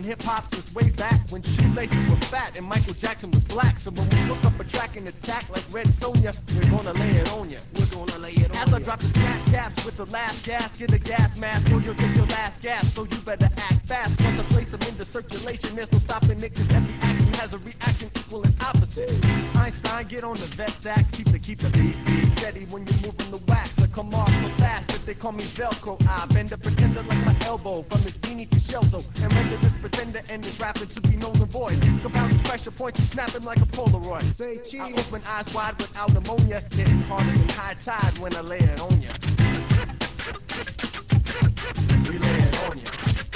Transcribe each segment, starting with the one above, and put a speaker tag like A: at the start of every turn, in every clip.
A: in hip-hop since way back when shoelaces were fat and Michael Jackson was black. So when we hook up a track and attack like Red Sonja, we're gonna lay it on ya. We're gonna lay it on ya. As I drop the snap caps with the last gas, get a gas mask or you'll take your last gas. So you better act fast. Once I place them into circulation, there's no stopping it, cause every action has a reaction equal and opposite. Einstein, get on the vest axe, keep the beat steady when you're moving the wax. I come off so fast that they call me Velcro. I bend a pretender like my elbow from his beanie to Shelto, and render this pretender and his rapping to be null and void. Compound his pressure points and snap him like a Polaroid. Say cheese. I open eyes wide without ammonia, hitting harder than high tide when I lay it on ya. We lay it on ya.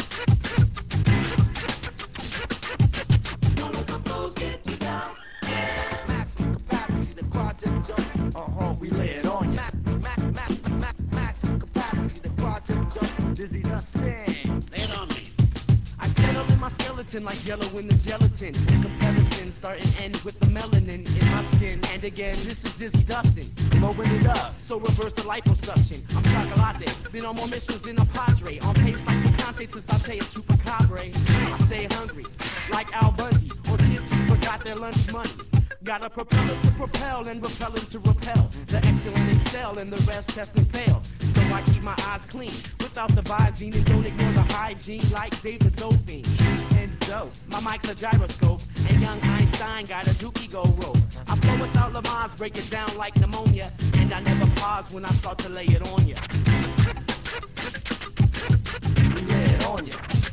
B: None of the flows get you down. Maximum capacity, the quad just jumped.
A: We lay it on ya.
B: Maximum capacity, the quad just jumped.
A: Dizzy Dustin.
C: Lay it on me.
A: I settle in my skeleton like yellow in the gelatin. In comparison, start and end with the melanin in my skin. And again, this is Dizzy Dustin, blowing it up. So reverse the liposuction. I'm chocolate, been on more missions than a padre. On pace like Picante to saute a chupacabra. I stay hungry, like Al Bundy, or kids who forgot their lunch money. Got a propeller to propel and repellent to repel. The excellent excel and the rest test and fail. So I keep my eyes clean without the Visine and don't ignore the hygiene like Dave the Doping. And dope, my mic's a gyroscope and young Einstein got a dookie go rope. I flow without Lamar's, break it down like pneumonia, and I never pause when I start to lay it on ya. We lay it on ya.